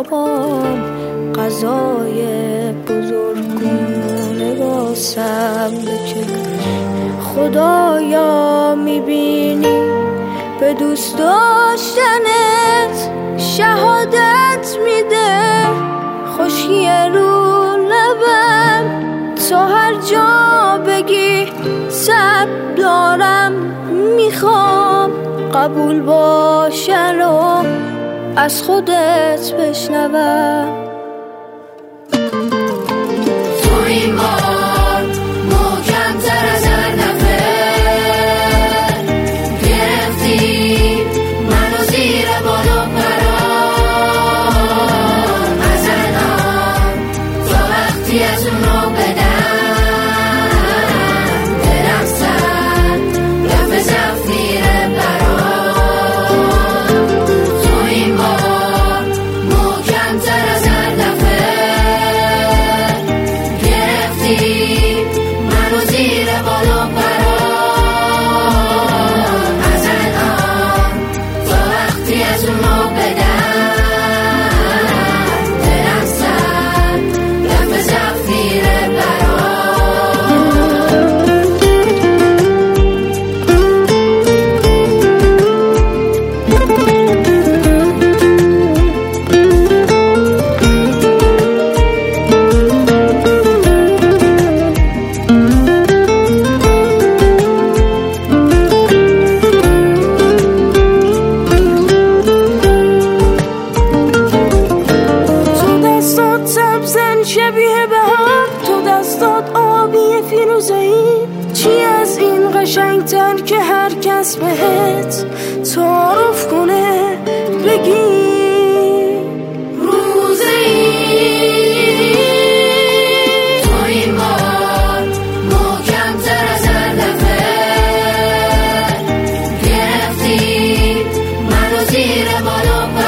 بابام غذای بزرگونه واسم بچش. خدایا میبینی به دوست داشتنت شهادت میده، خشکی رو لبم تو هر جا بگی صبر دارم، میخوام قبول باشن و از خودت بشنوم. تو این بار محکم‌تر از هر دفعه گرفتی منو زیر بال و پران. از الان تا وقتی از اونو بدم دلم سر رفت زفت میره برام. تو این بار محکم‌تر از هر دفعه گرفتی منو زیر بال و پران. از الان تا وقتی از اونو بدم دلم سر رفت زفت میره برام. تو دستات سبزن شبیه بهار، تو دستات آبی فیروزه‌ای، چی از این قشنگتر که هر کس بهت تعارف کنه بگی تو این بار محکم‌تر از هر دفعه گرفتی منو زیر بال و